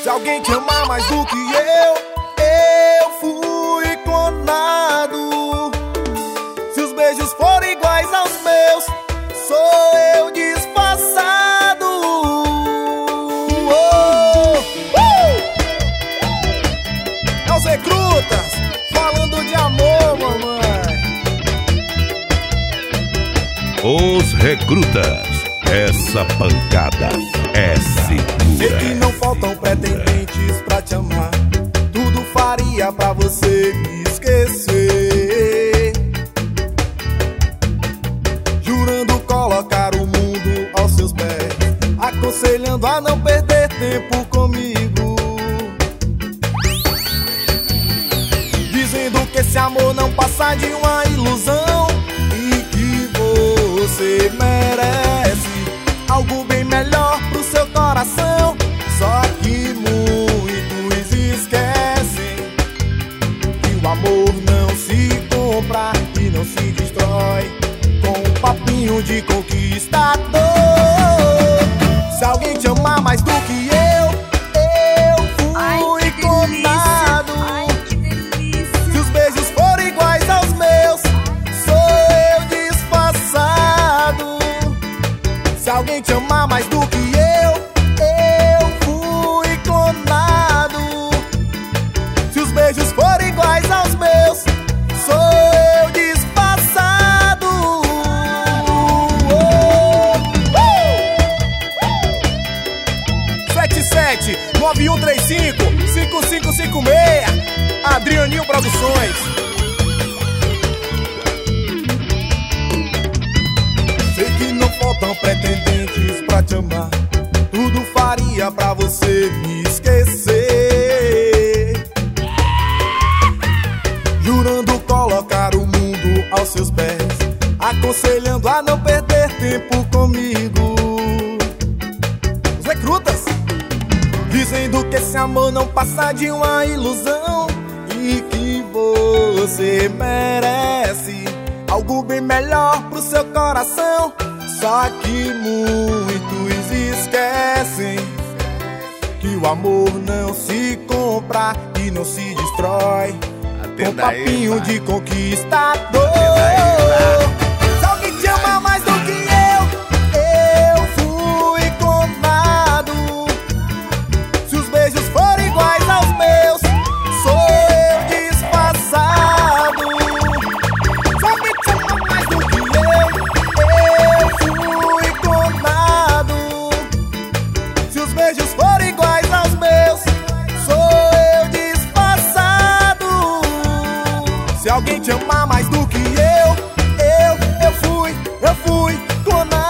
Se alguém te amar mais do que eu fui clonado. Se os beijos forem iguais aos meus, sou eu disfarçado. É os Recrutas falando de amor, mamãe. Os Recrutas, essa pancada é segura. Sei que não faltam pretendentes pra te amar, tudo faria pra você me esquecer, jurando colocar o mundo aos seus pés, aconselhando a não perder tempo comigo, dizendo que esse amor não passa de uma ilusão e que você merece algo bem melhor pro seu coração. Só que muitos esquecem que o amor não se compra e não se destrói com um papinho de conquistador. Se alguém te amar mais do que eu fui clonado. Se os beijos forem iguais aos meus, sou eu disfarçado. Se alguém te amar mais do que eu fui clonado. Se os beijos forem iguais aos meus, sou eu disfarçado. 77-9135-5556 Adrianinho Produções. Sei que não faltam pretendentes pra te amar, tudo faria pra você me esquecer, jurando colocar o mundo aos seus pés, aconselhando a não perder tempo comigo. Os Recrutas dizendo que esse amor não passa de uma ilusão e que você merece algo bem melhor pro seu coração. Só que muitos esquecem que o amor não se compra e não se destrói com papinho de conquistador. Se alguém te ama mais do que eu fui clonado. Se os beijos forem iguais aos meus, sou eu disfarçado. Se alguém te ama mais do que eu fui clonado. Se os beijos forem iguais aos meus, sou eu disfarçado. Se alguém te amar mais do que eu fui clonado.